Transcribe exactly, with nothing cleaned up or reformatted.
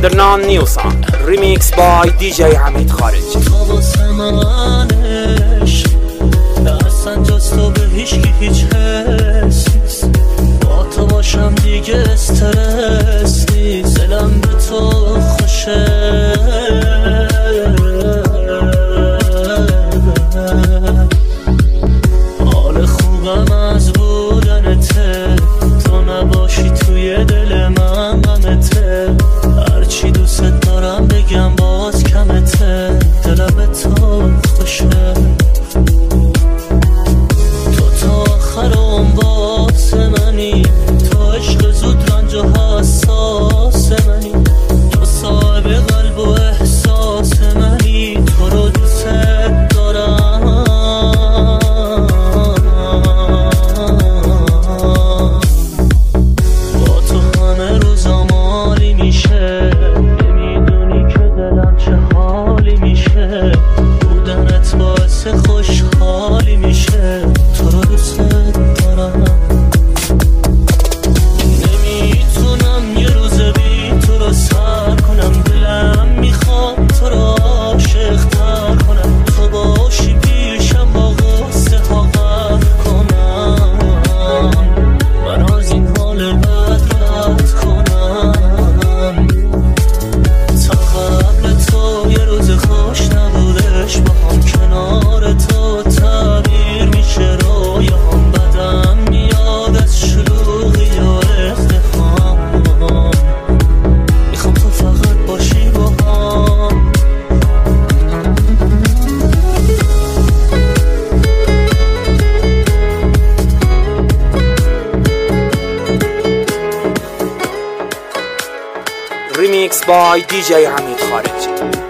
under non new song remix by دی جی حمید خارجی. اصلا جز تو به هیچکی هیچ حس نیست، با تو باشم دیگه استرس نیست، دلم به تو خوشه. حال خوبم از بودنته، تو نباشی توی دل من غمته، هرچی دوست دارم بگم باز کمته، دلم به تو خوشه. باس منی تو عشق زود رنج و حساس منی، تو صاحب قلب و احساس منی، تو رو دوست دارم. با تو همه روزا مالی میشه، نمیدونی که دلم چه حالی میشه، بودنت باعث خوشحالی میشه، تو رو دوست دارم. نمیتونم یه روز بی تو رو سر کنم، دلم میخواد تو رو عاشق تر کنم، تو باشی پیشم با غصه ها قهر کنم، من از این حال بد رد کنم. تا قبل تو یه روز خوش نبودش، با هم کنار تو تعبیر میشه رویام، بدم میاد از شلوغی و ازدحام، میخوام تو فقط باشی با هم. remix by دی جی حمید خارجی.